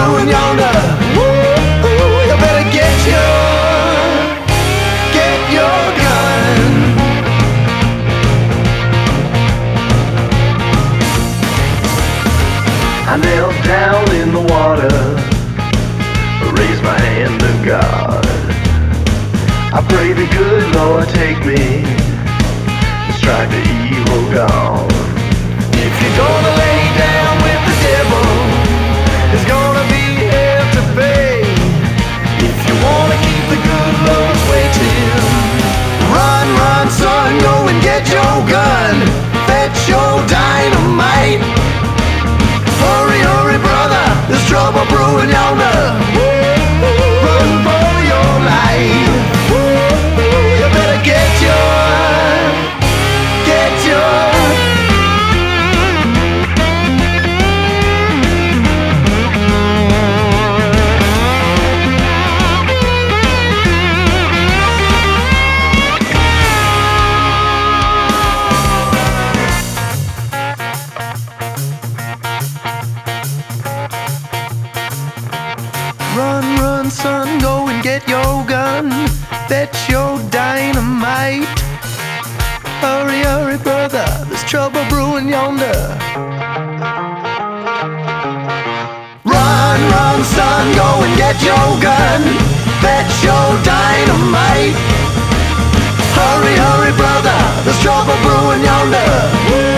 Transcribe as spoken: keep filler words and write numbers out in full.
brewing yonder. Ooh, you better get your, get your gun. I knelt down in the water, raised my hand to God. I pray the good Lord take me, strike the evil gone. If you're gonna lay down with the devil, there's gonna be hell to pay. If you wanna keep the good Lord waiting, run, run, son, go and get your gun, fetch your dynamite. Hurry, hurry, brother, there's trouble brewing yonder. Run for your life. You better get your, get your. Run, run, son, go and get your gun, fetch your dynamite. Hurry, hurry, brother, there's trouble brewing yonder. Run, run, son, go and get your gun, fetch your dynamite. Hurry, hurry, brother, there's trouble brewing yonder.